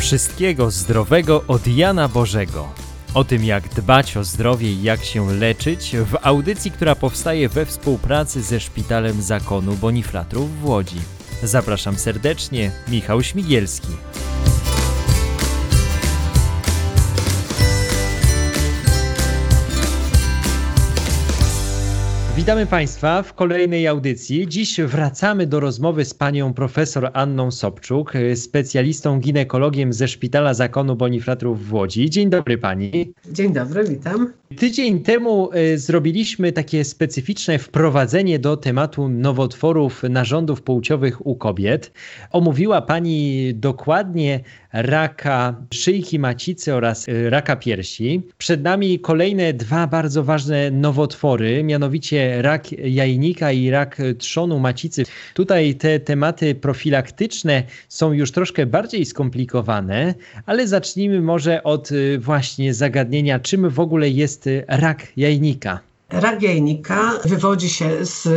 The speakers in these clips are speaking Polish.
Wszystkiego zdrowego od Jana Bożego. O tym, jak dbać o zdrowie i jak się leczyć, w audycji, która powstaje we współpracy ze Szpitalem Zakonu Bonifratrów w Łodzi. Zapraszam serdecznie, Michał Śmigielski. Witamy Państwa w kolejnej audycji. Dziś wracamy do rozmowy z panią profesor Anną Sobczuk, specjalistą ginekologiem ze Szpitala Zakonu Bonifratrów w Łodzi. Dzień dobry pani. Dzień dobry, witam. Tydzień temu zrobiliśmy takie specyficzne wprowadzenie do tematu nowotworów narządów płciowych u kobiet. Omówiła pani dokładnie raka szyjki macicy oraz raka piersi. Przed nami kolejne dwa bardzo ważne nowotwory, mianowicie rak jajnika i rak trzonu macicy. Tutaj te tematy profilaktyczne są już troszkę bardziej skomplikowane, ale zacznijmy może od właśnie zagadnienia, czym w ogóle jest rak jajnika. Rak jajnika wywodzi się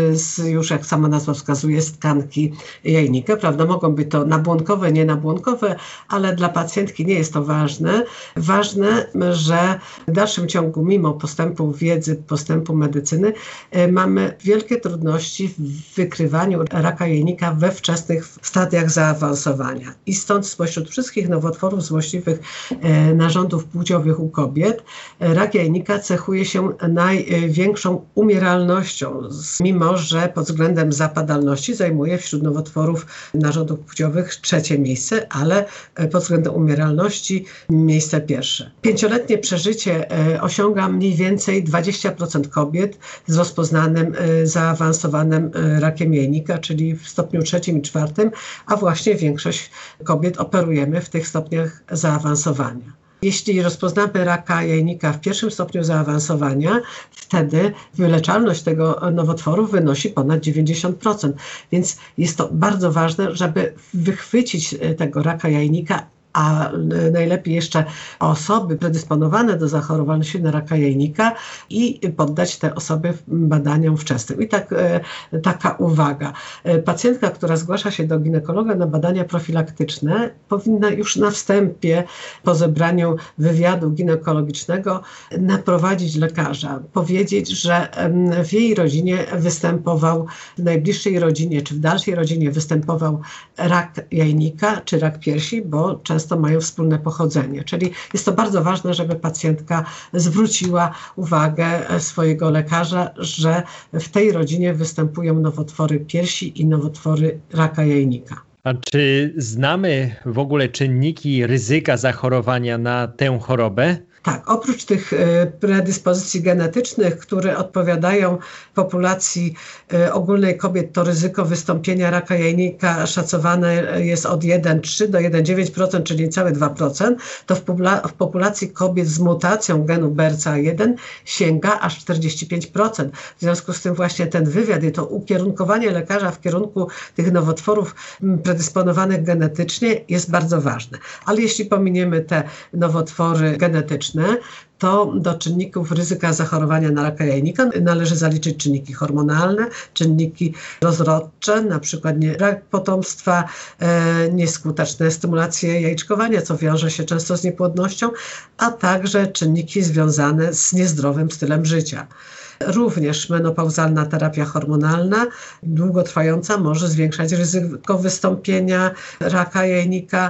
już jak sama nazwa wskazuje, z tkanki jajnika, prawda? Mogą być to nabłonkowe, nienabłonkowe, ale dla pacjentki nie jest to ważne. Ważne, że w dalszym ciągu, mimo postępu wiedzy, postępu medycyny, mamy wielkie trudności w wykrywaniu raka jajnika we wczesnych stadiach zaawansowania. I stąd spośród wszystkich nowotworów złośliwych narządów płciowych u kobiet, rak jajnika cechuje się największą umieralnością, mimo że pod względem zapadalności zajmuje wśród nowotworów narządów płciowych trzecie miejsce, ale pod względem umieralności miejsce pierwsze. 5-letnie przeżycie osiąga mniej więcej 20% kobiet z rozpoznanym, zaawansowanym rakiem jajnika, czyli w stopniu 3 i 4, a właśnie większość kobiet operujemy w tych stopniach zaawansowania. Jeśli rozpoznamy raka jajnika w 1. stopniu zaawansowania, wtedy wyleczalność tego nowotworu wynosi ponad 90%. Więc jest to bardzo ważne, żeby wychwycić tego raka jajnika, a najlepiej jeszcze osoby predysponowane do zachorowalności na raka jajnika i poddać te osoby badaniom wczesnym. I taka uwaga. Pacjentka, która zgłasza się do ginekologa na badania profilaktyczne, powinna już na wstępie po zebraniu wywiadu ginekologicznego naprowadzić lekarza. Powiedzieć, że w jej rodzinie występował, w najbliższej rodzinie czy w dalszej rodzinie występował rak jajnika czy rak piersi, bo często mają wspólne pochodzenie. Czyli jest to bardzo ważne, żeby pacjentka zwróciła uwagę swojego lekarza, że w tej rodzinie występują nowotwory piersi i nowotwory raka jajnika. A czy znamy w ogóle czynniki ryzyka zachorowania na tę chorobę? Tak, oprócz tych predyspozycji genetycznych, które odpowiadają populacji ogólnej kobiet, to ryzyko wystąpienia raka jajnika szacowane jest od 1,3 do 1,9%, czyli niecałe 2%, to w populacji kobiet z mutacją genu BRCA1 sięga aż 45%. W związku z tym właśnie ten wywiad i to ukierunkowanie lekarza w kierunku tych nowotworów predysponowanych genetycznie jest bardzo ważne. Ale jeśli pominiemy te nowotwory genetyczne, to do czynników ryzyka zachorowania na raka jajnika należy zaliczyć czynniki hormonalne, czynniki rozrodcze, na przykład rak potomstwa, nieskuteczne stymulacje jajeczkowania, co wiąże się często z niepłodnością, a także czynniki związane z niezdrowym stylem życia. Również menopauzalna terapia hormonalna, długotrwająca, może zwiększać ryzyko wystąpienia raka jajnika,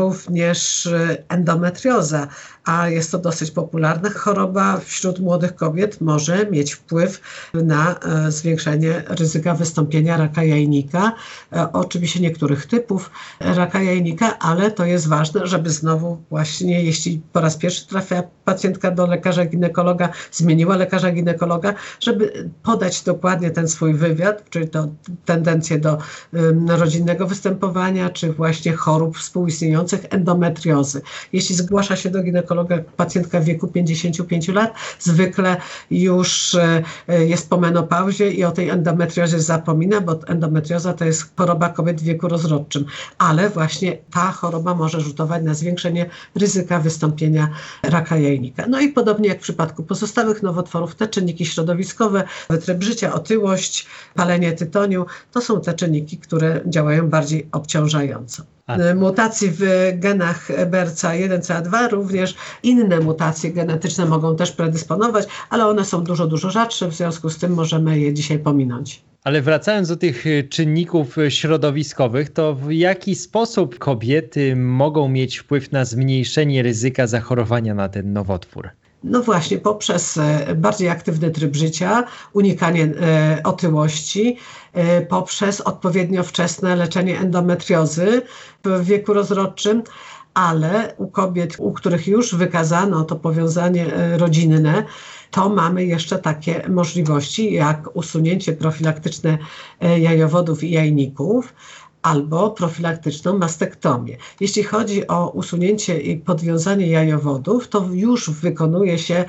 również endometrioza, a jest to dosyć popularna choroba wśród młodych kobiet, może mieć wpływ na zwiększenie ryzyka wystąpienia raka jajnika. Oczywiście niektórych typów raka jajnika, ale to jest ważne, żeby znowu właśnie, jeśli po raz pierwszy trafia pacjentka do lekarza ginekologa, zmieniła lekarza ginekologa, żeby podać dokładnie ten swój wywiad, czyli to tendencje do rodzinnego występowania, czy właśnie chorób współistniejących, endometriozy. Jeśli zgłasza się do ginekologa pacjentka w wieku 55 lat, zwykle już jest po menopauzie i o tej endometriozie zapomina, bo endometrioza to jest choroba kobiet w wieku rozrodczym, ale właśnie ta choroba może rzutować na zwiększenie ryzyka wystąpienia raka jajnika. No i podobnie jak w przypadku pozostałych nowotworów, te czynniki środowiskowe, tryb życia, otyłość, palenie tytoniu, to są te czynniki, które działają bardziej obciążająco. mutacji w genach BRCA1, CA2, również inne mutacje genetyczne mogą też predysponować, ale one są dużo, dużo rzadsze, w związku z tym możemy je dzisiaj pominąć. Ale wracając do tych czynników środowiskowych, to w jaki sposób kobiety mogą mieć wpływ na zmniejszenie ryzyka zachorowania na ten nowotwór? No właśnie, poprzez bardziej aktywny tryb życia, unikanie otyłości, poprzez odpowiednio wczesne leczenie endometriozy w wieku rozrodczym, ale u kobiet, u których już wykazano to powiązanie rodzinne, to mamy jeszcze takie możliwości jak usunięcie profilaktyczne jajowodów i jajników, albo profilaktyczną mastektomię. Jeśli chodzi o usunięcie i podwiązanie jajowodów, to już wykonuje się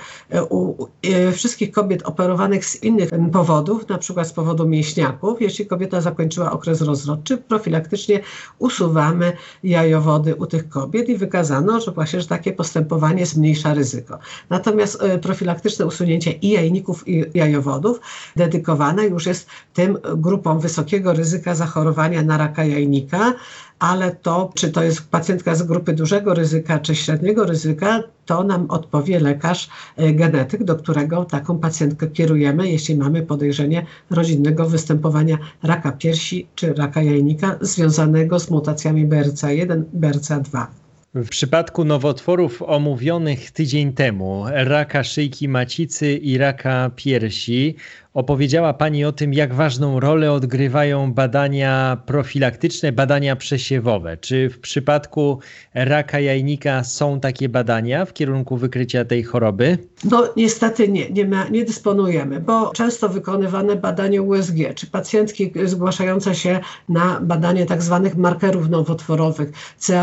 u wszystkich kobiet operowanych z innych powodów, na przykład z powodu mięśniaków. Jeśli kobieta zakończyła okres rozrodczy, profilaktycznie usuwamy jajowody u tych kobiet i wykazano, że właśnie że takie postępowanie zmniejsza ryzyko. Natomiast profilaktyczne usunięcie i jajników, i jajowodów dedykowane już jest tym grupom wysokiego ryzyka zachorowania na raka jajnika, ale to, czy to jest pacjentka z grupy dużego ryzyka, czy średniego ryzyka, to nam odpowie lekarz genetyk, do którego taką pacjentkę kierujemy, jeśli mamy podejrzenie rodzinnego występowania raka piersi czy raka jajnika związanego z mutacjami BRCA1, BRCA2. W przypadku nowotworów omówionych tydzień temu, raka szyjki macicy i raka piersi, opowiedziała Pani o tym, jak ważną rolę odgrywają badania profilaktyczne, badania przesiewowe. Czy w przypadku raka jajnika są takie badania w kierunku wykrycia tej choroby? No niestety nie dysponujemy, bo często wykonywane badanie USG, czy pacjentki zgłaszające się na badanie tak zwanych markerów nowotworowych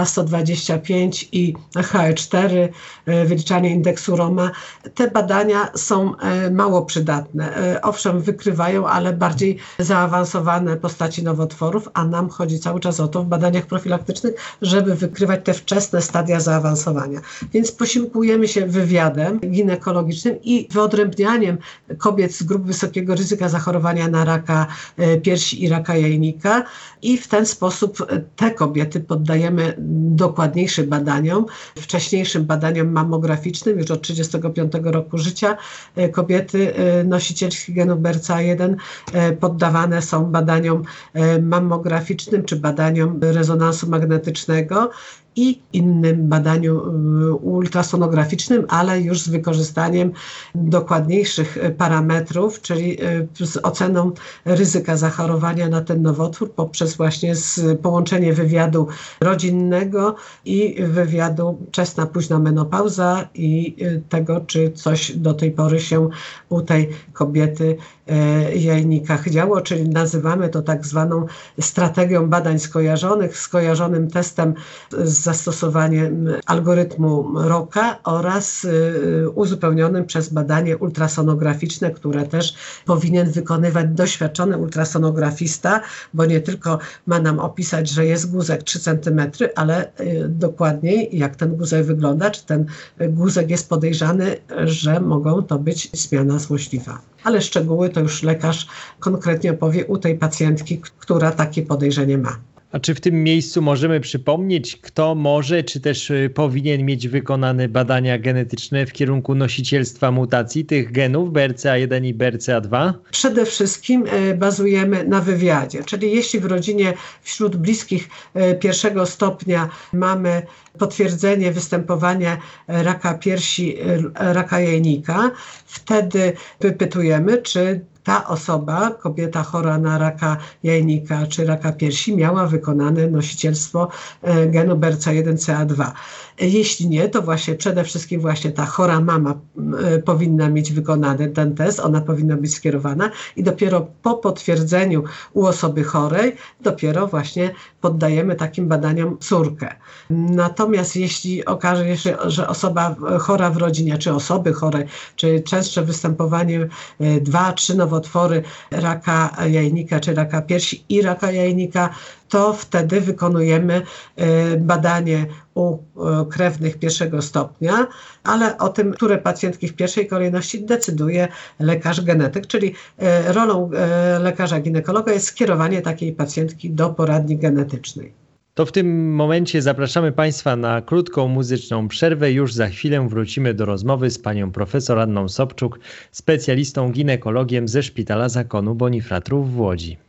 CA125 i HE4, wyliczanie indeksu Roma, te badania są mało przydatne. Owszem, wykrywają, ale bardziej zaawansowane postaci nowotworów, a nam chodzi cały czas o to w badaniach profilaktycznych, żeby wykrywać te wczesne stadia zaawansowania. Więc posiłkujemy się wywiadem ginekologicznym i wyodrębnianiem kobiet z grup wysokiego ryzyka zachorowania na raka piersi i raka jajnika i w ten sposób te kobiety poddajemy dokładniejszym badaniom, wcześniejszym badaniom mammograficznym. Już od 35 roku życia kobiety nosicielki genów BRCA1 poddawane są badaniom mammograficznym czy badaniom rezonansu magnetycznego i innym badaniu ultrasonograficznym, ale już z wykorzystaniem dokładniejszych parametrów, czyli z oceną ryzyka zachorowania na ten nowotwór poprzez właśnie połączenie wywiadu rodzinnego i wywiadu wczesna, późna menopauza i tego, czy coś do tej pory się u tej kobiety jajnikach działo, czyli nazywamy to tak zwaną strategią badań skojarzonych, skojarzonym testem z zastosowaniem algorytmu ROCA oraz uzupełnionym przez badanie ultrasonograficzne, które też powinien wykonywać doświadczony ultrasonografista, bo nie tylko ma nam opisać, że jest guzek 3 cm, ale dokładniej jak ten guzek wygląda, czy ten guzek jest podejrzany, że mogą to być zmiana złośliwa. Ale szczegóły to już lekarz konkretnie opowie u tej pacjentki, która takie podejrzenie ma. A czy w tym miejscu możemy przypomnieć, kto może, czy też powinien mieć wykonane badania genetyczne w kierunku nosicielstwa mutacji tych genów BRCA1 i BRCA2? Przede wszystkim bazujemy na wywiadzie, czyli jeśli w rodzinie wśród bliskich pierwszego stopnia mamy potwierdzenie występowania raka piersi, raka jajnika, wtedy wypytujemy, czy ta osoba, kobieta chora na raka jajnika czy raka piersi, miała wykonane nosicielstwo genu BRCA1-CA2. Jeśli nie, to właśnie przede wszystkim właśnie ta chora mama powinna mieć wykonany ten test, ona powinna być skierowana i dopiero po potwierdzeniu u osoby chorej, dopiero właśnie poddajemy takim badaniom córkę. Natomiast jeśli okaże się, że osoba chora w rodzinie, czy osoby chore, czy częstsze występowanie 2-3 nowotwory raka jajnika, czy raka piersi i raka jajnika, to wtedy wykonujemy badanie u krewnych pierwszego stopnia, ale o tym, które pacjentki w pierwszej kolejności decyduje lekarz genetyk, czyli rolą lekarza ginekologa jest skierowanie takiej pacjentki do poradni genetycznej. To w tym momencie zapraszamy Państwa na krótką muzyczną przerwę. Już za chwilę wrócimy do rozmowy z panią profesor Anną Sobczuk, specjalistą ginekologiem ze Szpitala Zakonu Bonifratrów w Łodzi.